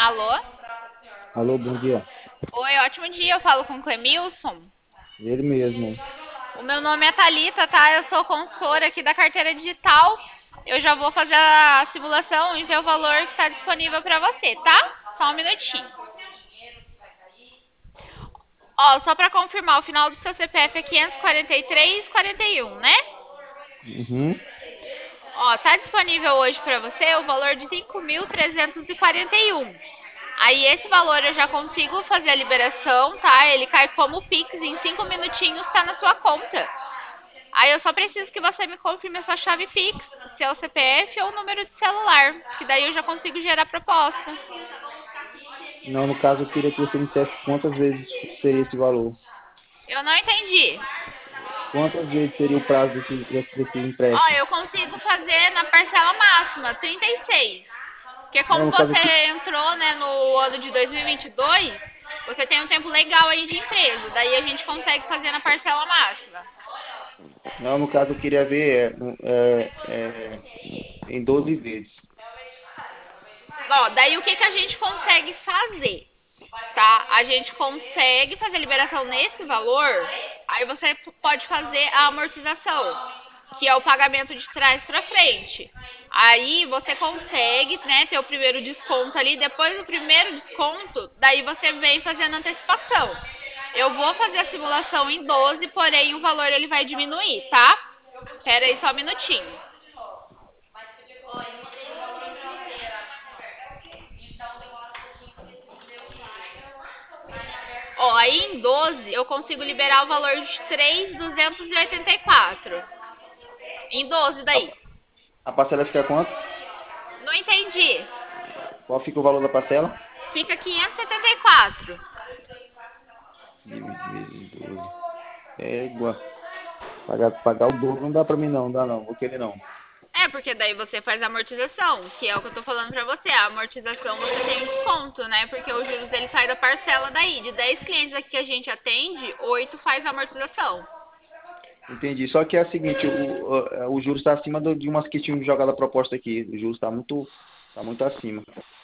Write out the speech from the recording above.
Alô? Alô, bom dia. Oi, ótimo dia. Eu falo com o Clemilson. Ele mesmo. O meu nome é Thalita, tá? Eu sou consultora aqui da carteira digital. Eu já vou fazer a simulação e ver o valor que está disponível para você, tá? Só um minutinho. Ó, só para confirmar, o final do seu CPF é 543,41, né? Uhum. Ó, tá disponível hoje para você o valor de 5.341. Aí esse valor eu já consigo fazer a liberação, tá? Ele cai como Pix, em 5 minutinhos tá na sua conta. Aí eu só preciso que você me confirme a sua chave Pix, seu CPF ou número de celular, que daí eu já consigo gerar a proposta. Não, no caso, eu queria que você me dissesse quantas vezes seria esse valor. Eu não entendi. Quantas vezes seria o prazo desse Ó, empréstimo? eu consigo fazer na parcela máxima, 36. Porque Não, como no caso, você entrou, né, no ano de 2022, você tem um tempo legal aí de empresa. Daí a gente consegue fazer na parcela máxima. não, no caso, eu queria ver em 12 vezes. Ó, daí o que a gente consegue fazer? Tá? A gente consegue fazer a liberação nesse valor, aí você pode fazer a amortização, que é o pagamento de trás para frente. Aí você consegue, né, ter o primeiro desconto ali, depois do primeiro desconto, daí você vem fazendo antecipação. Eu vou fazer a simulação em 12, porém o valor ele vai diminuir, tá? Espera aí só um minutinho. Ó, aí em 12 eu consigo liberar o valor de 3.284. Em 12 A, daí. a parcela fica quanto? Não entendi. Qual fica o valor da parcela? Fica 574. Vezes 12. É igual. Pagar o dobro não dá pra mim, não. Não dá, não. Vou querer, não. É, porque daí você faz a amortização, que é o que eu tô falando pra você. A amortização você tem um desconto, né? Porque os juros ele sai da parcela daí. De 10 clientes aqui que a gente atende, 8 faz a amortização. Entendi. Só que é o seguinte, o juros está acima de umas que tinham jogado a proposta aqui. O juros está muito acima.